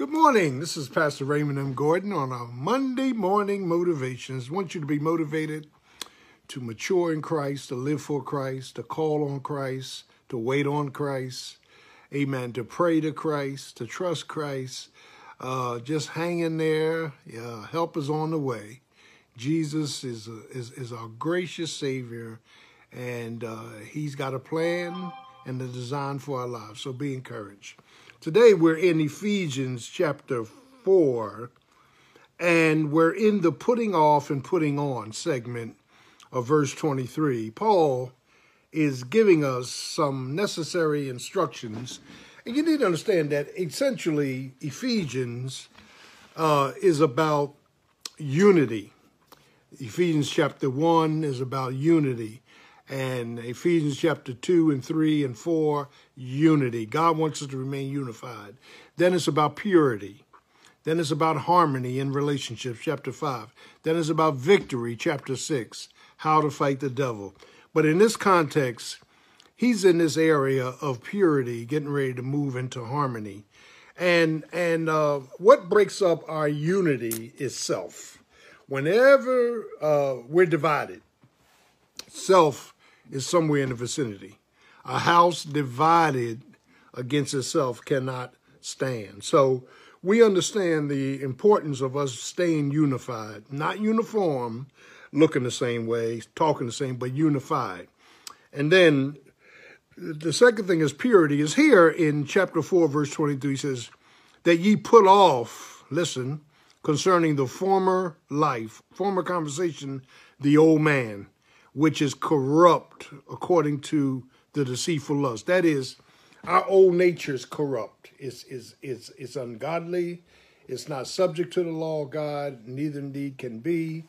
Good morning. This is Pastor Raymond M. Gordon on our Monday morning motivations. I want you to be motivated to mature in Christ, to live for Christ, to call on Christ, to wait on Christ. Amen. To pray to Christ, to trust Christ. Just hang in there. Help is on the way. Jesus is our gracious Savior, and He's got a plan and a design for our lives. So be encouraged. Today we're in Ephesians chapter 4, and we're in the putting off and putting on segment of verse 23. Paul is giving us some necessary instructions, and you need to understand that essentially Ephesians is about unity. Ephesians chapter 1 is about unity. And Ephesians chapter 2 and 3 and 4, unity. God wants us to remain unified. Then it's about purity. Then it's about harmony in relationships, chapter 5. Then it's about victory, chapter 6, how to fight the devil. But in this context, he's in this area of purity, getting ready to move into harmony. And what breaks up our unity is self. Whenever we're divided, self is somewhere in the vicinity. A house divided against itself cannot stand. So we understand the importance of us staying unified, not uniform, looking the same way, talking the same, but unified. And then the second thing is purity. Is here in chapter 4, verse 23, says that ye put off, listen, concerning the former life, former conversation, the old man, which is corrupt according to the deceitful lust. That is, our old nature is corrupt. It's ungodly. It's not subject to the law of God. Neither indeed can be.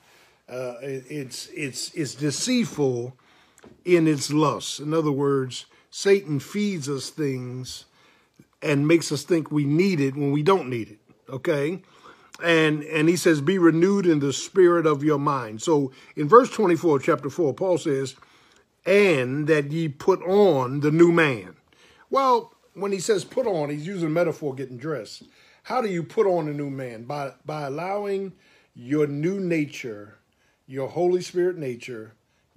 It's deceitful in its lust. In other words, Satan feeds us things and makes us think we need it when we don't need it. Okay? And he says, be renewed in the spirit of your mind. So in verse 24, chapter 4, Paul says, and that ye put on the new man. Well, when he says put on, he's using a metaphor, getting dressed. How do you put on a new man? By allowing your new nature, your Holy Spirit nature.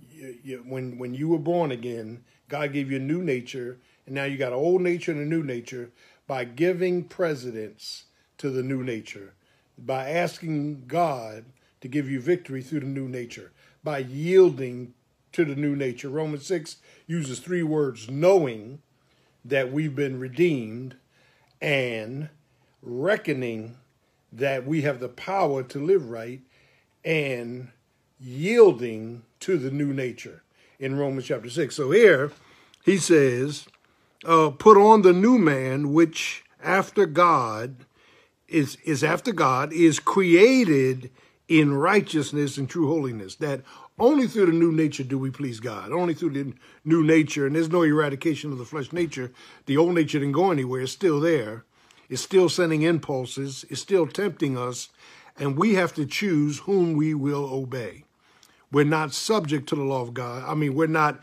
When you were born again, God gave you a new nature, and now you got an old nature and a new nature, by giving precedence to the new nature, by asking God to give you victory through the new nature, by yielding to the new nature. Romans 6 uses 3 words: knowing that we've been redeemed, and reckoning that we have the power to live right, and yielding to the new nature in Romans chapter 6. So here he says, put on the new man, which after God is after God, is created in righteousness and true holiness. That only through the new nature do we please God. Only through the new nature, and there's no eradication of the flesh nature. The old nature didn't go anywhere. It's still there. It's still sending impulses. It's still tempting us, and we have to choose whom we will obey. We're not subject to the law of God. I mean, we're not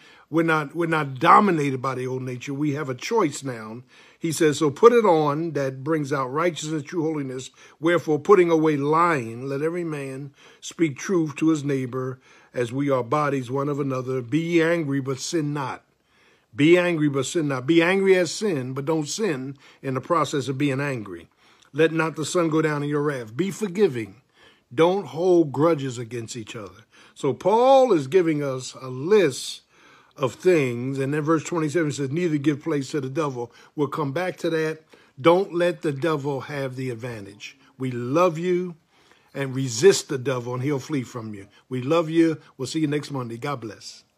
dominated by the old nature. We have a choice now. He says, so put it on, that brings out righteousness, true holiness. Wherefore, putting away lying, let every man speak truth to his neighbor, as we are bodies one of another. Be ye angry, but sin not. Be angry, but sin not. Be angry as sin, but don't sin in the process of being angry. Let not the sun go down in your wrath. Be forgiving. Don't hold grudges against each other. So Paul is giving us a list of things. And then verse 27 says, neither give place to the devil. We'll come back to that. Don't let the devil have the advantage. We love you, and resist the devil and he'll flee from you. We love you. We'll see you next Monday. God bless.